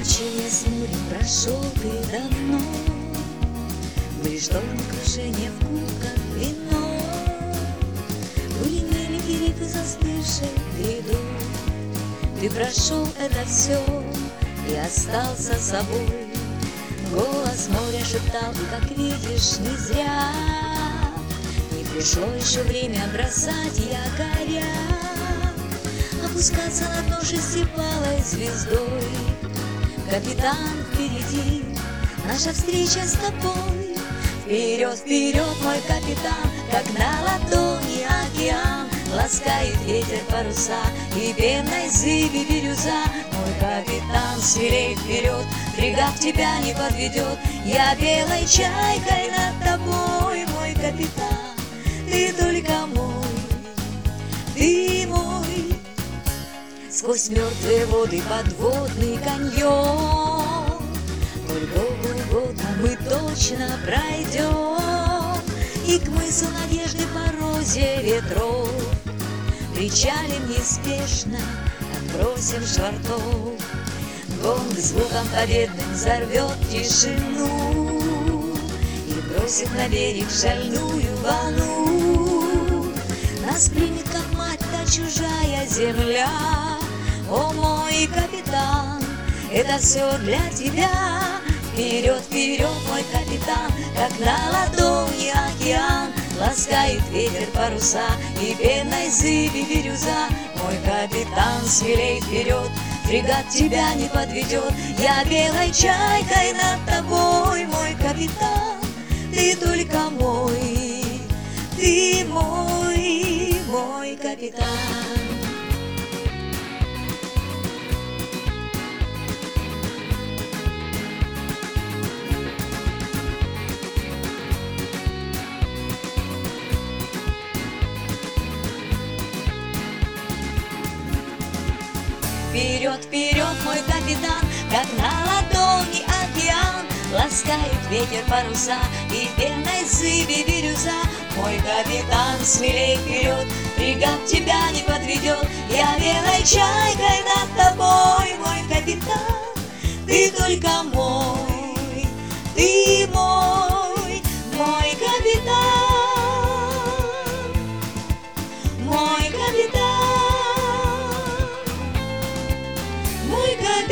Приключения с морем прошел ты давно, были шторм, крушения в кубках вино, были мили и рифы застывших грядов. Ты прошел это все и остался собой. Голос моря шептал, и, как видишь, не зря не пришло еще время бросать якоря, опускаться на дно шестипалой звездой. Капитан, впереди наша встреча с тобой. Вперед, вперед, мой капитан, как на ладони океан ласкает ветер паруса и пенной зыби бирюза. Мой капитан, смелей вперед, фрегат тебя не подведет. Я белой чайкой над тобой, мой капитан, ты только мой, ты мой. Сквозь мертвые воды подводный каньон, коль Богу угодно, мы точно пройдем и к мысу надежды по розе ветров причалим неспешно, отбросим швартов. Гонг звуком победным взорвет тишину и бросит на берег шальную волну. Нас примет, как мать, та чужая земля. О, мой капитан, это все для тебя. Вперед, вперед, мой капитан, как на ладони океан ласкает ветер паруса и пенной зыби бирюза. Мой капитан, смелей вперед, фрегат тебя не подведет. Я белой чайкой над тобой, мой капитан, ты только мой, ты мой, мой капитан. Вперед, вперед, мой капитан, как на ладони океан ласкает ветер паруса и пенной зыби бирюза. Мой капитан, смелей вперед, фрегат тебя не подведет. Я белой чайкой над тобой, мой капитан, ты только мой, ты мой, мой капитан, мой капитан, мой капитан.